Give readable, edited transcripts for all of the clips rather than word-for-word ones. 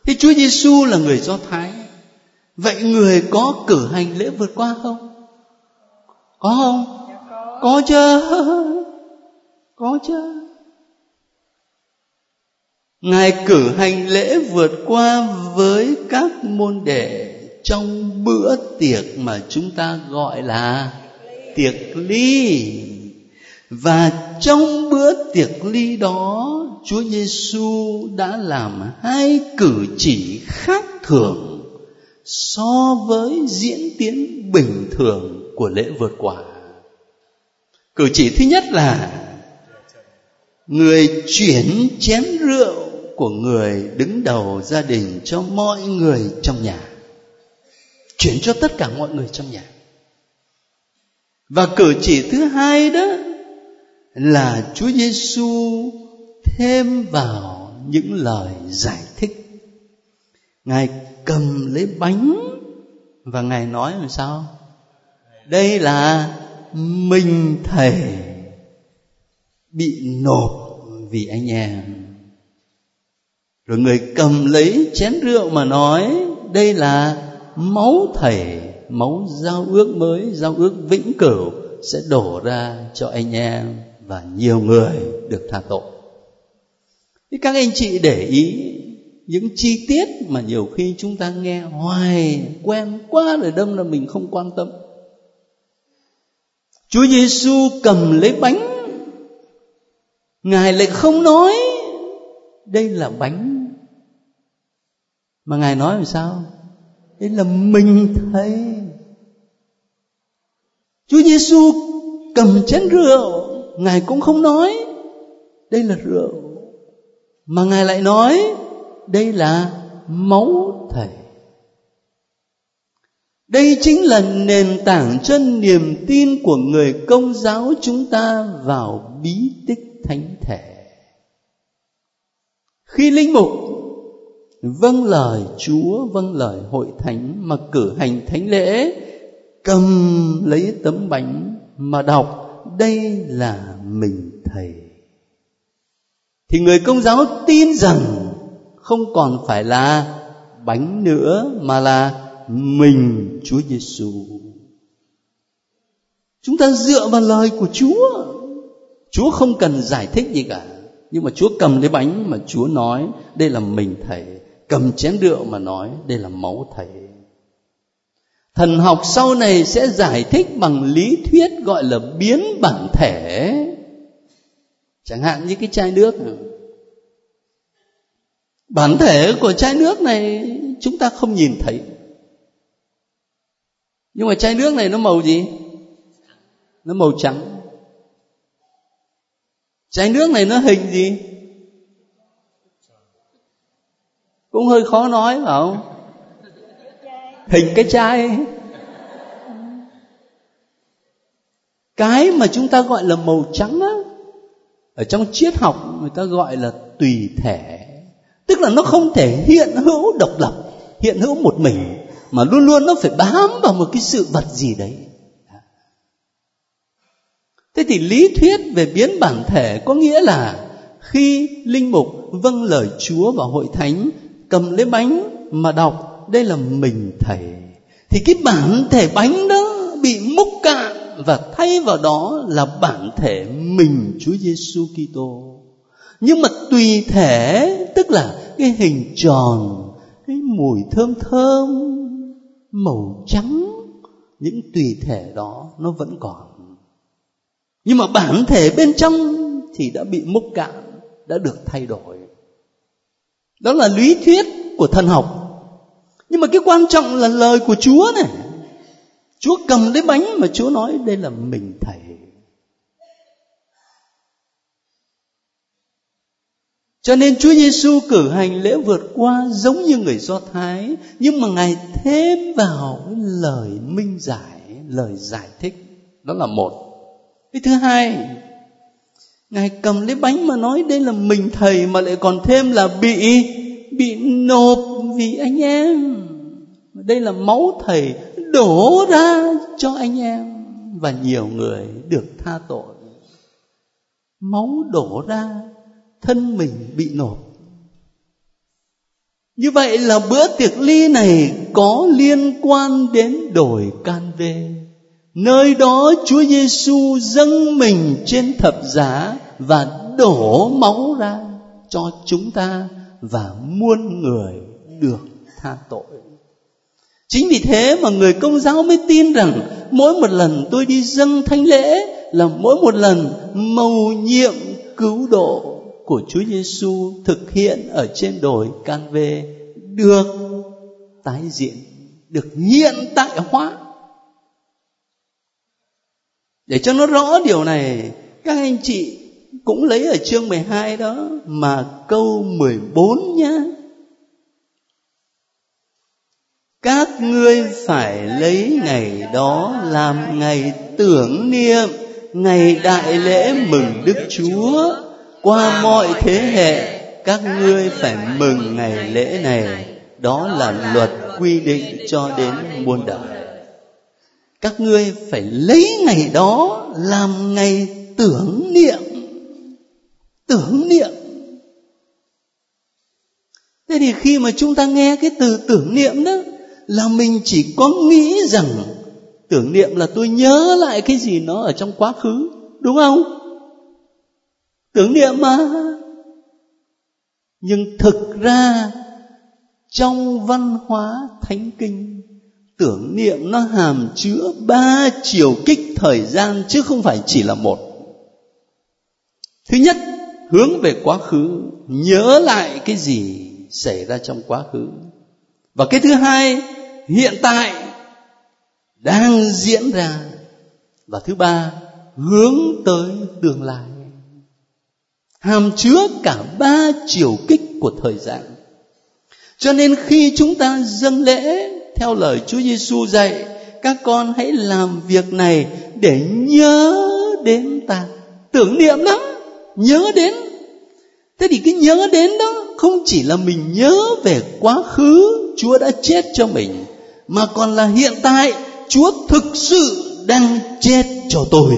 Thế Chúa Giêsu là người Do Thái, vậy người có cử hành lễ vượt qua không? Có không? Có chứ. Có chứ. Ngài cử hành lễ vượt qua với các môn đệ trong bữa tiệc mà chúng ta gọi là tiệc ly. Và trong bữa tiệc ly đó, Chúa Giêsu đã làm hai cử chỉ khác thường so với diễn tiến bình thường của lễ vượt qua. Cử chỉ thứ nhất là người chuyển chén rượu của người đứng đầu gia đình cho mọi người trong nhà, chuyển cho tất cả mọi người trong nhà. Và cử chỉ thứ hai đó là Chúa Giêsu thêm vào những lời giải thích. Ngài cầm lấy bánh và Ngài nói làm sao? Đây là mình Thầy bị nộp vì anh em. Rồi người cầm lấy chén rượu mà nói đây là máu Thầy, máu giao ước mới, giao ước vĩnh cửu sẽ đổ ra cho anh em và nhiều người được tha tội. Thì các anh chị để ý những chi tiết mà nhiều khi chúng ta nghe hoài quen quá rồi, đâm là mình không quan tâm. Chúa Giêsu cầm lấy bánh, Ngài lại không nói đây là bánh, mà Ngài nói làm sao? Đây là mình Thầy. Chúa Giêsu cầm chén rượu, Ngài cũng không nói đây là rượu, mà Ngài lại nói đây là máu Thầy. Đây chính là nền tảng cho niềm tin của người Công giáo chúng ta vào bí tích thánh thể. Khi linh mục vâng lời Chúa, vâng lời hội thánh mà cử hành thánh lễ, cầm lấy tấm bánh mà đọc đây là mình Thầy, thì người Công giáo tin rằng không còn phải là bánh nữa mà là mình Chúa Giêsu. Chúng ta dựa vào lời của Chúa. Chúa không cần giải thích gì cả, nhưng mà Chúa cầm lấy bánh mà Chúa nói đây là mình Thầy, cầm chén rượu mà nói đây là máu Thầy. Thần học sau này sẽ giải thích bằng lý thuyết gọi là biến bản thể. Chẳng hạn như cái chai nước này. Bản thể của chai nước này chúng ta không nhìn thấy, nhưng mà chai nước này nó màu gì? Nó màu trắng. Chai nước này nó hình gì? Cũng hơi khó nói phải không? Hình cái chai. Cái mà chúng ta gọi là màu trắng á, ở trong triết học người ta gọi là tùy thể. Tức là nó không thể hiện hữu độc lập, hiện hữu một mình, mà luôn luôn nó phải bám vào một cái sự vật gì đấy. Thế thì lý thuyết về biến bản thể có nghĩa là khi linh mục vâng lời Chúa vào hội thánh, cầm lấy bánh mà đọc đây là mình Thầy, thì cái bản thể bánh đó bị múc cạn và thay vào đó là bản thể mình Chúa Giêsu Kitô. Nhưng mà tùy thể, tức là cái hình tròn, cái mùi thơm thơm, màu trắng, những tùy thể đó nó vẫn còn. Nhưng mà bản thể bên trong thì đã bị múc cạn, đã được thay đổi. Đó là lý thuyết của thần học. Nhưng mà cái quan trọng là lời của Chúa này. Chúa cầm lấy bánh mà Chúa nói đây là mình Thầy. Cho nên Chúa Giêsu cử hành lễ vượt qua giống như người Do Thái, nhưng mà Ngài thêm vào lời minh giải, lời giải thích. Đó là một. Cái thứ hai, Ngài cầm lấy bánh mà nói đây là mình Thầy, mà lại còn thêm là bị nộp vì anh em. Đây là máu Thầy đổ ra cho anh em và nhiều người được tha tội. Máu đổ ra, thân mình bị nộp. Như vậy là bữa tiệc ly này có liên quan đến đồi Can-vê. Nơi đó Chúa Giêsu dâng mình trên thập giá và đổ máu ra cho chúng ta và muôn người được tha tội. Chính vì thế mà người Công giáo mới tin rằng mỗi một lần tôi đi dâng thánh lễ là mỗi một lần mầu nhiệm cứu độ của Chúa Giêsu thực hiện ở trên đồi Can-vê được tái diễn, được hiện tại hóa. Để cho nó rõ điều này, các anh chị cũng lấy ở chương 12 đó mà câu 14 nhá. Các ngươi phải lấy ngày đó làm ngày tưởng niệm, ngày đại lễ mừng Đức Chúa. Qua mọi thế hệ, các ngươi phải mừng ngày lễ này. Đó là luật quy định cho đến muôn đời. Các ngươi phải lấy ngày đó làm ngày tưởng niệm. Tưởng niệm. Thế thì khi mà chúng ta nghe cái từ tưởng niệm đó, là mình chỉ có nghĩ rằng tưởng niệm là tôi nhớ lại cái gì nó ở trong quá khứ, đúng không? Tưởng niệm mà. Nhưng thực ra trong văn hóa thánh kinh, tưởng niệm nó hàm chứa 3 chiều kích thời gian chứ không phải chỉ là một. Thứ nhất, hướng về quá khứ, nhớ lại cái gì xảy ra trong quá khứ. Và cái thứ hai, hiện tại đang diễn ra. Và thứ ba, hướng tới tương lai. Hàm chứa cả 3 chiều kích của thời gian. Cho nên khi chúng ta dâng lễ theo lời Chúa Giêsu dạy, các con hãy làm việc này để nhớ đến ta. Tưởng niệm đó, nhớ đến. Thế thì cái nhớ đến đó không chỉ là mình nhớ về quá khứ Chúa đã chết cho mình, mà còn là hiện tại Chúa thực sự đang chết cho tôi.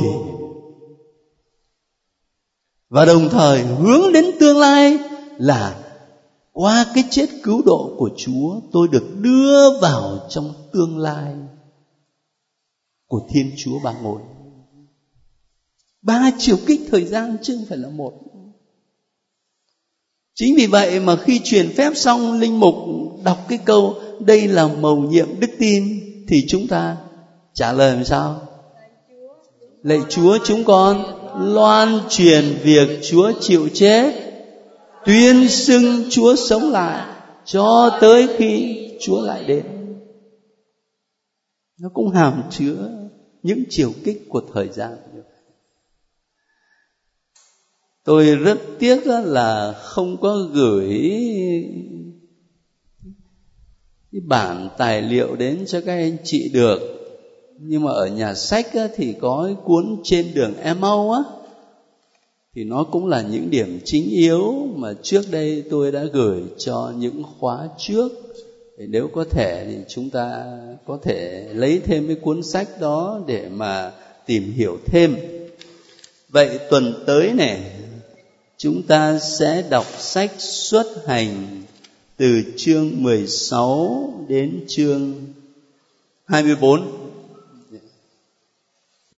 Và đồng thời hướng đến tương lai là qua cái chết cứu độ của Chúa, tôi được đưa vào trong tương lai của Thiên Chúa Ba Ngôi. 3 chiều kích thời gian chứ không phải là một. Chính vì vậy mà khi truyền phép xong, linh mục đọc cái câu đây là mầu nhiệm đức tin, thì chúng ta trả lời làm sao? Lạy Chúa, chúng con loan truyền việc Chúa chịu chết, tuyên xưng Chúa sống lại cho tới khi Chúa lại đến. Nó cũng hàm chứa những chiều kích của thời gian. Tôi rất tiếc là không có gửi cái bản tài liệu đến cho các anh chị được. Nhưng mà ở nhà sách thì có cái cuốn Trên đường Emau á, thì nó cũng là những điểm chính yếu mà trước đây tôi đã gửi cho những khóa trước. Thì nếu có thể thì chúng ta có thể lấy thêm cái cuốn sách đó để mà tìm hiểu thêm. Vậy tuần tới này chúng ta sẽ đọc sách Xuất Hành từ chương 16 đến chương 24.